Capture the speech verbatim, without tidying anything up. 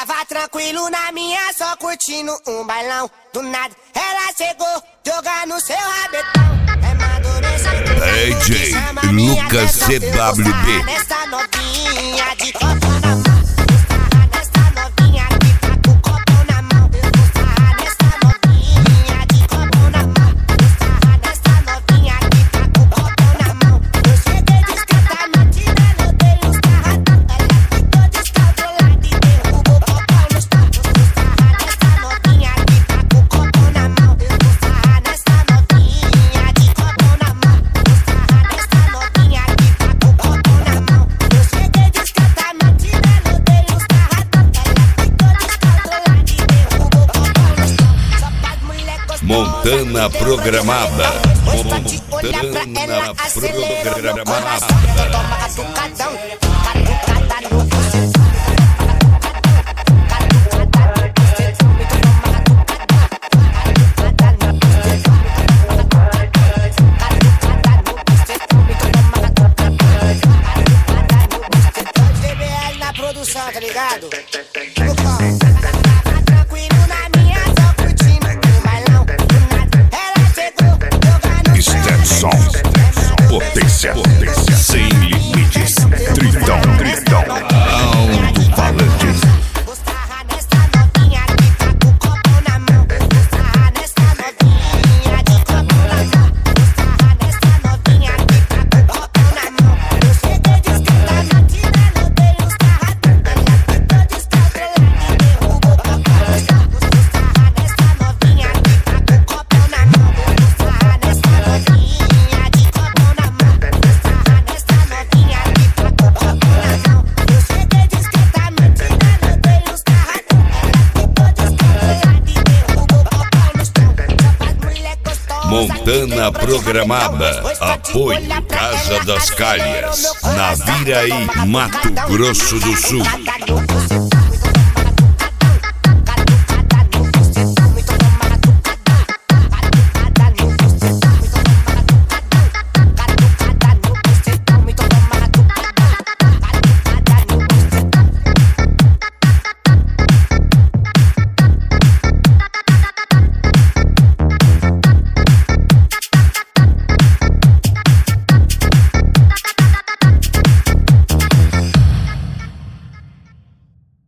Tava tranquilo na minha, só curtindo um bailão. Do nada, ela chegou, jogando seu rabetão. É madureza. D J Lucas C W B. Nessa novinha de copo na mão. Nessa novinha que tá com copo na mão. Nessa novinha de copo na mão. Nessa novinha que tá com copo na mão. Eu cheguei discretamente, ela dei uns carradão. Ela ficou descontrolada e derrubou o copo no chão. Nessa novinha que tá com copo na mão. Nessa novinha de copo na mão. Nessa novinha que tá com copo na mão. Eu cheguei discretamente, ela dei uns carradão. Ela ficou descontrolada e derrubou o copo no chão. Só faz mulher gostosa. Montana programada. Olha pra ela, Montana acelerou meu programada. coração. Toma catucadão, catucada no bucetão. Na produção, tá ligado? Tranquilo na minha, só curtindo o bailão. Ela chegou, jogando Stetson. Potência, potência sem limites. Tritão, tritão. Alto-falante. Gostarra nessa novinha que tá com copo na mão. Gostarra nessa novinha de copo na mão. Gostarra nessa novinha que tá com copo na mão. Eu cheguei discretamente, ela dei uns carradão. Ela ficou descontrolada e derrubou o copo no chão. Gostarra nessa novinha que tá com copo na mão. Gostarra nessa novinha de copo na mão. Gostarra nessa novinha que tá com copo na mão. Eu cheguei discretamente, ela dei uns carradão. Ela ficou descontrolada e derrubou o copo no chão. Só faz mulher gostosa. Montana programada. Apoio Casa das Calhas. Naviraí, Mato Grosso do Sul. Catucada no bucetão.